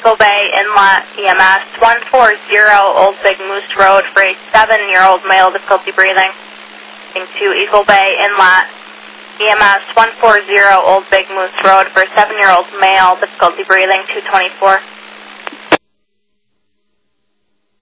Eagle Bay Inlet EMS 140 Old Big Moose Road for a 7-year-old male, difficulty breathing. To Eagle Bay Inlet EMS 140 Old Big Moose Road for a 7-year-old male, difficulty breathing, 224.